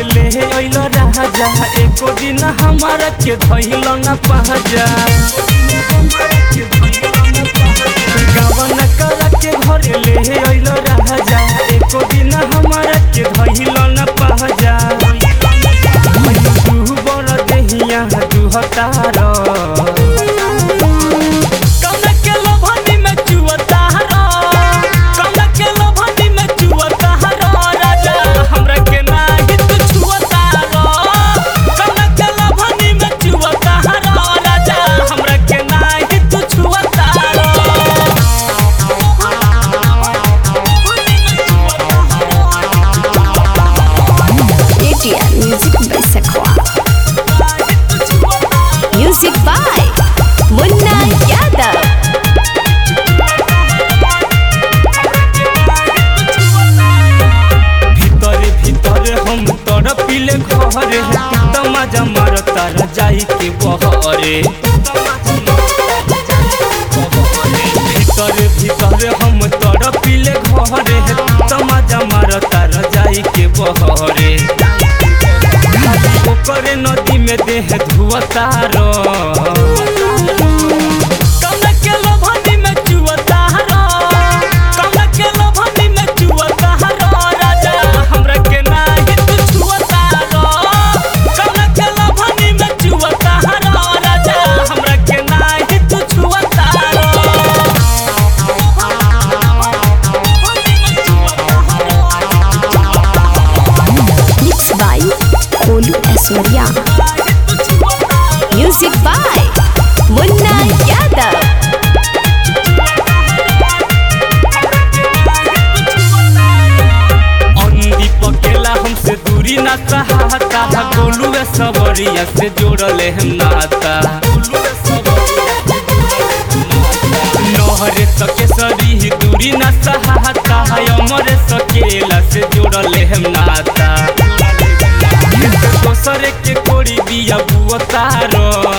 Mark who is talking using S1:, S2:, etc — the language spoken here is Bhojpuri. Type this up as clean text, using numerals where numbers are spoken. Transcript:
S1: ले अइल राजा एको दिन हमारा के धइल न पहजा गावन कर के घर ले अइल राजा एको दिन हमारा के धइल न पहजा तू बड़ देहिया तू हतार
S2: Music by Munna Yadav.
S1: भीतर भीतर हम तड़पिले घरे तमाजा मारता रजाई के बहरे भीतर भीतर हम तड़पिले घरे तमाजा मारता रजाई के बहरे ओकरे नदी में देह धुअतार
S2: Surya. Music by Munna Yadav.
S1: अंधी पकेला हमसे दूरी ना चाहता गोलू सवरिया से जोड़ले हम नाता नहरे सकेसरी दूरी ना चाहता अमरे सकेला से जोड़ले हम नाता दोसरे के कोड़ी बिया बुअतार